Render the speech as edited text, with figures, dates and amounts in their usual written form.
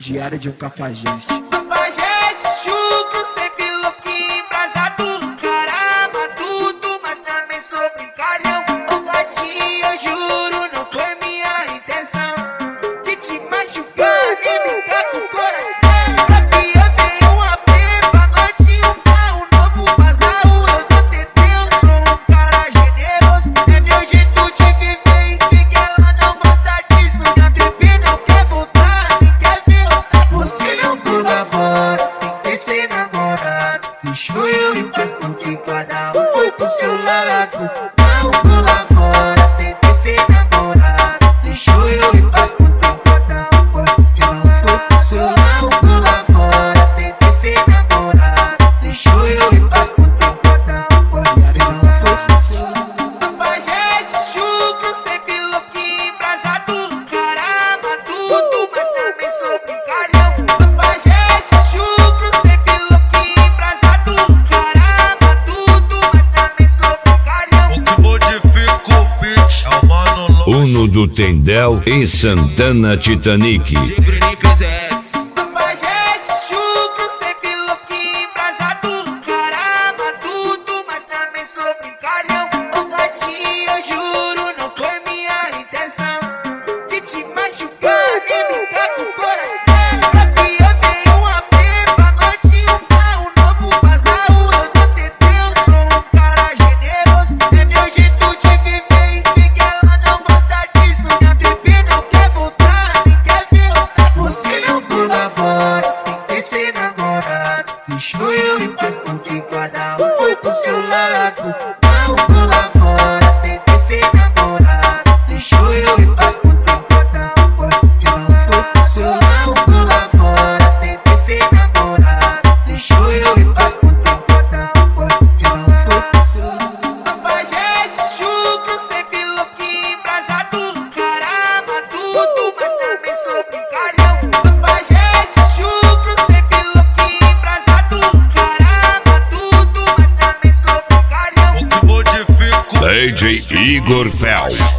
Diário de um cafajeste. Cafajeste, chucro, sempre louquinho, embrasado, caramba, tudo, mas também sou brincalhão. Ô gatinho, eu juro, não foi minha intenção de te machucar, nem brincar com o coração. Pra que eu tenho uma pepa, noite um carro novo, mas na rua eu tô TT, eu sou um cara generoso. É meu jeito de viver e sei que ela não gosta disso. Minha bebê não quer voltar, nem quer ver voltar. Você não colabora, tem que ser namorado. Deixou eu em paz porque cada um foi pro seu lado. Não colabora, tem que ser namorado. Deixou eu em paz porque cada um foi pro seu lado. Não colabora, tem que ser namorado. Deixou eu em paz porque cada um foi pro seu lado. Cafajeste, chucro, sempre louquinho, embrasado, caramba, tudo, mas também sou brincalhão. Cafajeste, chucro, sempre louquinho, embrasado, caramba, tudo, mas também sou brincalhão. O que modifica o beat é o Mano Longe. Uno do Tendel em Santana Titanic. Cafajeste, chucro, sempre louquinho, embrasado, caramba, tudo, mas também sou brincalhão. Ô gatinho, eu juro, não foi minha intenção de te machucar, nem brincar com o coração. Pra que eu tenho uma pepa, noite um carro novo, mas na rua eu tô TT, eu sou um cara generoso. É meu jeito de viver e sei que ela não gosta disso. Minha bebê não quer voltar, nem quer ver voltar. Você não colabora, tem que ser namorado. Deixou eu em paz porque cada um foi pro seu lado. Não colabora, tem que ser namorado. Deixou eu em paz porque cada um foi pro seu lado. Não colabora, tem que ser namorado. Deixou eu em paz porque cada um foi pro seu lado. Cafajeste, chucro, sempre louquinho, embrasado, caramba, tudo, mas também sou brincalhão. Cafajeste, chucro, sempre louquinho, embrasado, caramba, tudo, mas também sou brincalhão. O que modifica o DJ Igor Fel.